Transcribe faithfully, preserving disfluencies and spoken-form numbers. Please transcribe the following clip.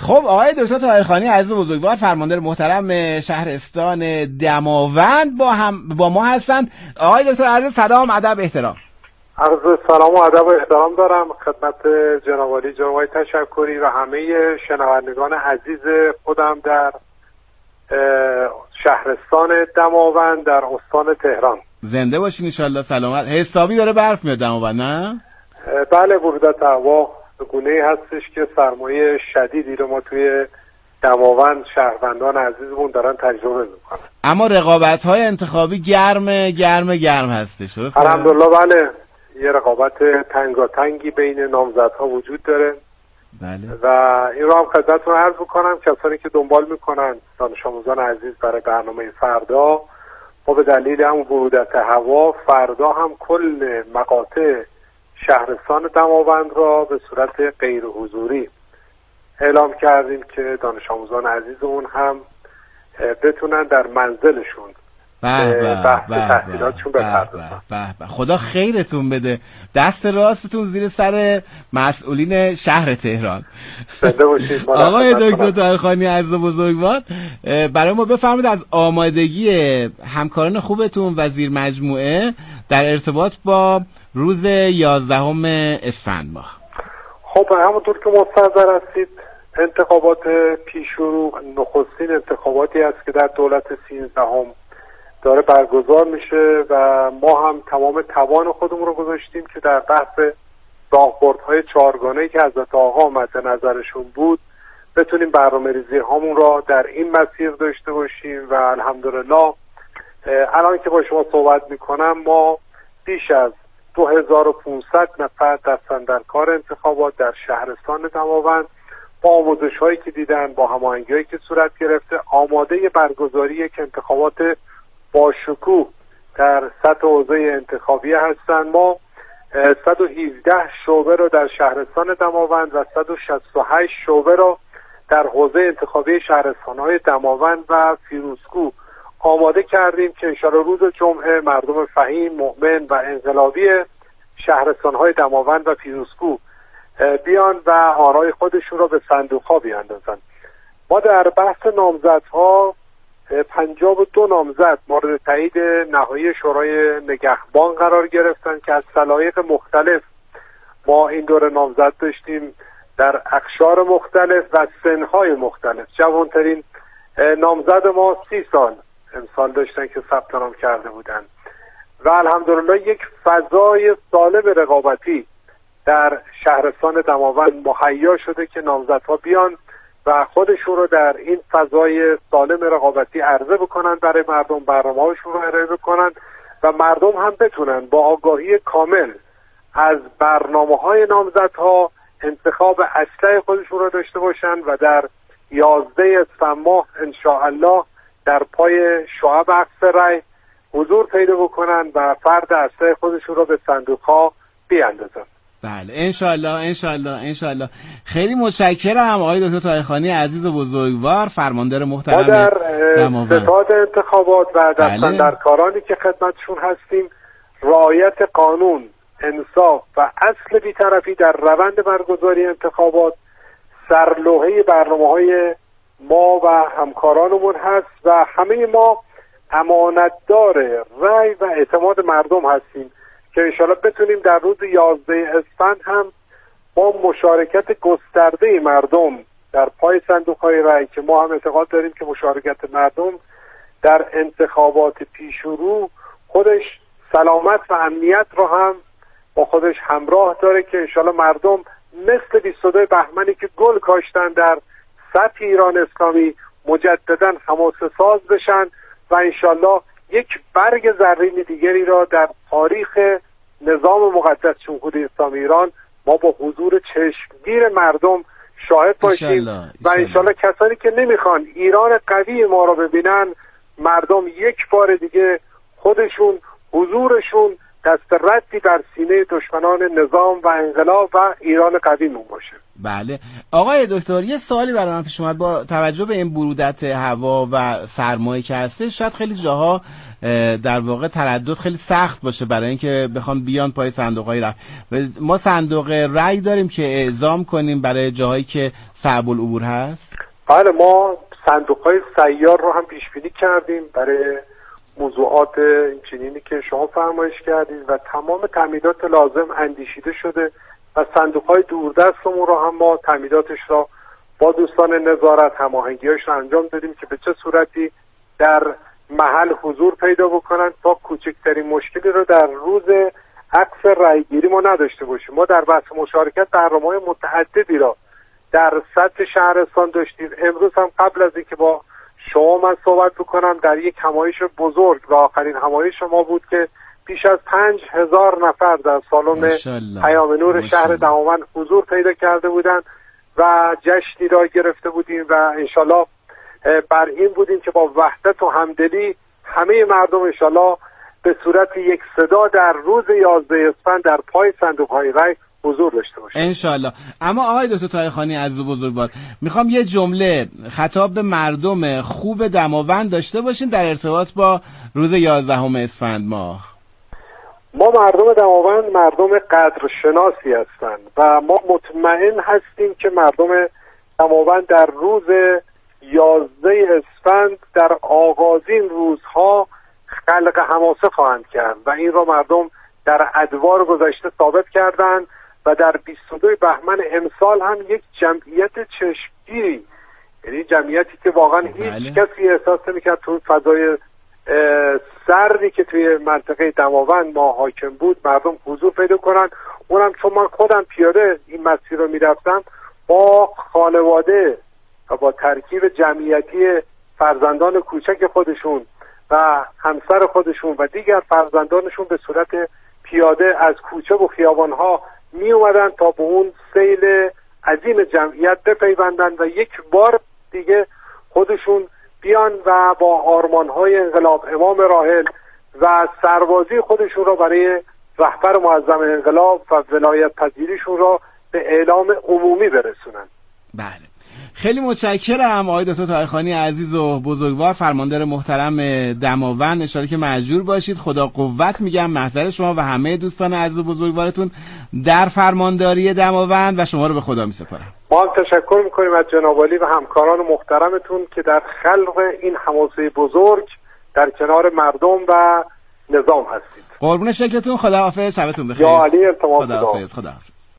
خب آقای دکتر طاهرخانی عزیز و بزرگوار، فرمانده محترم شهرستان دماوند با هم با ما هستند. آقای دکتر عرض سلام، ادب، احترام. عرض سلام و ادب و احترام دارم خدمت جناب عالی، جناب آقای تشکری و همه شنوندگان عزیز خودم در شهرستان دماوند در استان تهران. زنده باشین ان شاء الله. سلامت. حسابی داره برف میاد دماوند، نه؟ بله، برودت هوا به گونه‌ای هستش که سرمایه شدیدی رو ما توی دماوند شهروندان عزیزمون دارن تجربه میکنن. اما رقابت‌های انتخابی گرم گرم گرم هستش، درسته؟ الحمدلله بله، یه رقابت تنگاتنگی بین نامزدها وجود داره. بله. و این رو هم خدمتتون عرض میکنم کسانی که دنبال میکنن، دانش آموزان عزیز، برای برنامه فردا ما به دلیل هم برودت هوا فردا هم کل مقاطع شهرستان دماوند را به صورت غیر حضوری اعلام کردیم که دانش آموزان عزیزمون هم بتونن در منزلشون بحث تحصیلاتشون بپردازن. خدا خیرتون بده، دست راستتون زیر سر مسئولین شهر تهران. زنده باشید. آقای دکتر طاهرخانی عزیز و بزرگوار، برای ما بفرمایید از آمادگی همکاران خوبتون و زیر مجموعه در ارتباط با روز یازدهم اسفند ماه. خب همونطور که مستحضر هستید، انتخابات پیشرو نخستین انتخاباتی است که در دولت سیزدهم داره برگزار میشه و ما هم تمام توان خودمون رو گذاشتیم که در بحث راهبردهای چهارگانه‌ای که حضرت آقا مد نظرشون بود بتونیم برنامه‌ریزی هامون را در این مسیر داشته باشیم و الحمدلله الان که با شما صحبت میکنم ما بیش از دو هزار و پانصد نفر دستاندرکار انتخابات در شهرستان دماوند با آموزش هایی که دیدن، با هماهنگی هایی که صورت گرفته، آماده برگزاری یک انتخابات با شکوه در سطح حوزه انتخابی هستند. ما صد و هفده شعبه رو در شهرستان دماوند و صد و شصت و هشت شعبه رو در حوزه انتخابی شهرستان‌های دماوند و فیروزکوه آماده کردیم که انشاءالله روز جمعه مردم فهیم، مؤمن و انقلابی شهرستان‌های دماوند و فیروزکوه بیان و آرای خودشون رو به صندوق‌ها بیاندازن. ما در بحث نامزدها پنجاه و دو نامزد مورد تایید نهایی شورای نگهبان قرار گرفتن که از سلایق مختلف ما این دوره نامزد داشتیم در اقشار مختلف و سنهای مختلف. جوانترین نامزد ما سی سال امسال داشتن که ثبت نام کرده بودن و الحمدلله یک فضای سالم رقابتی در شهرستان دماوند مهیا شده که نامزدها بیان و خودشون رو در این فضای سالم رقابتی عرضه بکنن، برای مردم برنامه‌هاشون رو ارائه بکنن و مردم هم بتونن با آگاهی کامل از برنامه‌های نامزدها انتخاب اصلی خودشون رو داشته باشن و در یازده اسفند ماه انشاءالله در پای شعب عکس رای حضور پیدا بکنن و فرد اصلی خودشون رو به صندوق‌ها بیاندازن. بله انشالله انشالله انشالله. خیلی متشکرم آقای دکتر طاهرخانی عزیز و بزرگوار، فرماندار محترم دماوند. در ستاد انتخابات و دستاندرکارانی که خدمتشون هستیم رعایت قانون، انصاف و اصل بی‌طرفی در روند برگزاری انتخابات سرلوحه برنامه‌های ما و همکارانمون هست و همه ما امانتدار رأی و اعتماد مردم هستیم که انشاءالله بتونیم در روز یازده اسفند هم با مشارکت گسترده مردم در پای صندوق‌های رأی که ما هم اعتقاد داریم که مشارکت مردم در انتخابات پیشرو خودش سلامت و امنیت رو هم با خودش همراه داره که انشاءالله مردم مثل بیست و دو بهمنی که گل کاشتن در سطح ایران اسلامی مجددا حماسه ساز بشن و انشاءالله یک برگ زرین دیگری را در تاریخ نظام مقدس جمهوری اسلامی ایران ما با حضور چشمگیر مردم شاهد باشیم و انشاءالله کسانی که نمیخوان ایران قوی ما را ببینن، مردم یک بار دیگه خودشون، حضورشون دست ردی بر سینه دشمنان نظام و انقلاب و ایران قدیمون باشه. بله آقای دکتر، یه سوالی برای من پیش اومد. با توجه به این برودت هوا و سرمایه که هسته، شاید خیلی جاها در واقع تردد خیلی سخت باشه برای اینکه بخوام بیان پای صندوق‌های رای. ما صندوق رای داریم که اعزام کنیم برای جاهایی که صعب العبور هست؟ بله، ما صندوق‌های سیار رو هم پیش بینی کردیم برای موضوعات اینچنینی که شما فرمایش کردید و تمام تامینات لازم اندیشیده شده و صندوق‌های دوردستمون رو هم ما تامیناتش را با دوستان نظارت هماهنگی‌هاش رو انجام دادیم که به چه صورتی در محل حضور پیدا بکنن تا کوچکترین مشکلی رو در روز عکس رایگیری ما نداشته باشیم. ما در بحث مشارکت برنامه‌های متعددی را در سطح شهرستان داشتیم. امروز هم قبل از اینکه با شما من صحبت بکنم در یک همایش بزرگ و آخرین همایش ما بود که بیش از پنج هزار نفر در سالن پیام نور شهر دماوند حضور پیدا کرده بودند و جشنی را گرفته بودیم و انشالله بر این بودیم که با وحدت و همدلی همه مردم انشالله به صورت یک صدا در روز یازده اسفند در پای صندوق‌های رای حضور داشته باشه انشالله. اما آقای دکتر طایخانی عزیز و بزرگوار، میخوام یه جمله خطاب به مردم خوب دماوند داشته باشین در ارتباط با روز یازدهم اسفند ماه. ما مردم دماوند مردم قدرشناسی هستند و ما مطمئن هستیم که مردم دماوند در روز یازده اسفند در آغازین روزها خلق حماسه خواهند کرد و این را مردم در ادوار گذشته ثابت کردند و در بیست و دو بهمن امسال هم یک جمعیت چشمگیری، یعنی جمعیتی که واقعا هیچ بله. کسی احساس نمی‌کرد تو فضای سردی که توی منطقه دماوند ما حاکم بود مردم حضور پیدا کنن. اونم چون من خودم پیاده این مسیر رو میرفتم با خانواده و با ترکیب جمعیتی فرزندان کوچک خودشون و همسر خودشون و دیگر فرزندانشون به صورت پیاده از کوچه و خیابانها می اومدن تا به اون سیل عظیم جمعیت بپیوندن و یک بار دیگه خودشون بیان و با آرمان‌های انقلاب امام راحل و سربازی خودشون را برای رهبر معظم انقلاب و ولایت پذیریشون را به اعلام عمومی برسونن. بله خیلی متشکرم آقای دکتر طایخانی عزیز و بزرگوار، فرماندار محترم دماوند. ان شاءالله که مأجور باشید. خدا قوت میگم محضر شما و همه دوستان عزیز و بزرگوارتون در فرمانداری دماوند و شما رو به خدا میسپارم. ما هم تشکر میکنیم از جناب عالی و همکاران محترمتون که در خلق این حماسه بزرگ در کنار مردم و نظام هستید. قربون شکلتون. خداحافظ. شبتون بخیر. یا علی التماس. خداحافظ. خداحافظ.